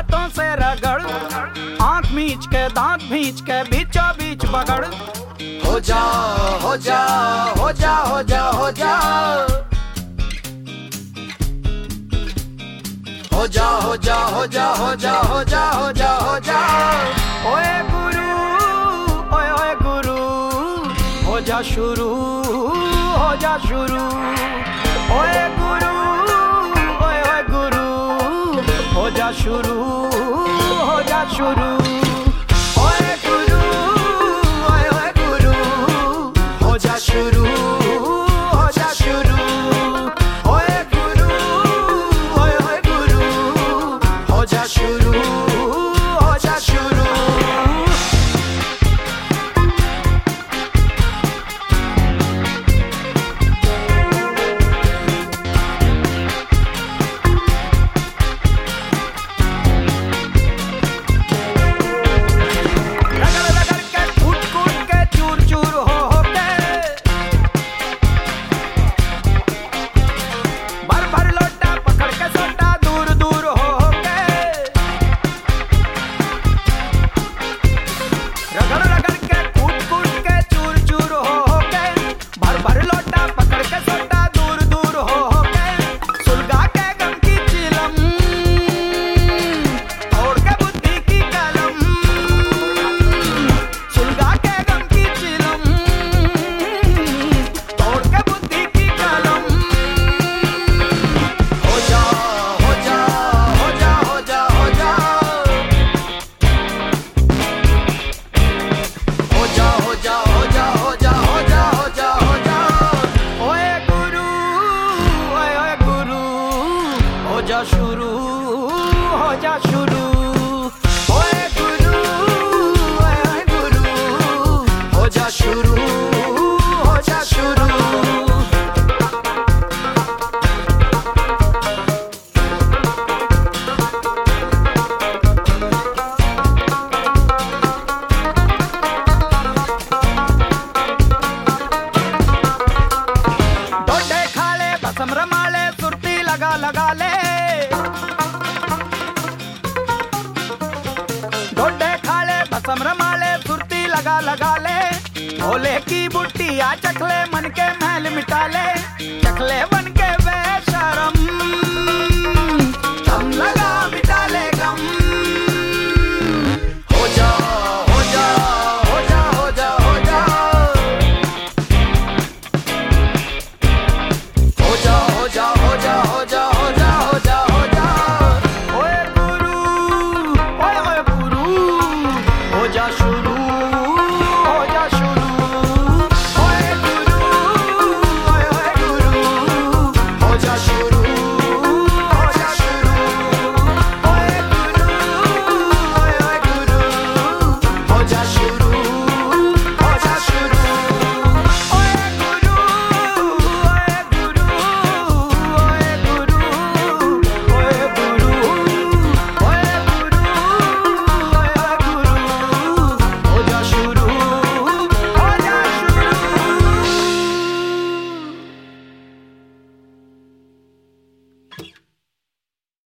हाथों से रगड़, आंख मीच के दांत भींच के बीचों बीच बगड़। हो जा हो जा हो जा हो जा हो जा हो जा हो जा हो जा हो जा हो जा हो जा हो जा। ओए गुरु ओए ओए गुरु, हो जा शुरू हो जा शुरू। ओए गुरु ओए ओए गुरु, हो जा शुरू हो जा शुरू। ओए गुरु ओए ओए गुरु, हो जा शुरू हो जा शुरू। ओए गुरु ओए ओए गुरु, हो जा शुरू हो जा शुरू। हो जा शुरू हो जा शुरू। ओए गुरु ओए गुरु, हो जा शुरू हो जा शुरू। डोडे खाले बसम रमाले, सुरती लगा लगा ले। डोडे खाले बसम रमाले, सुरती लगा लगा ले। भोले की बुट्टिया चखले, मन के महल मिटा ले। चखले बन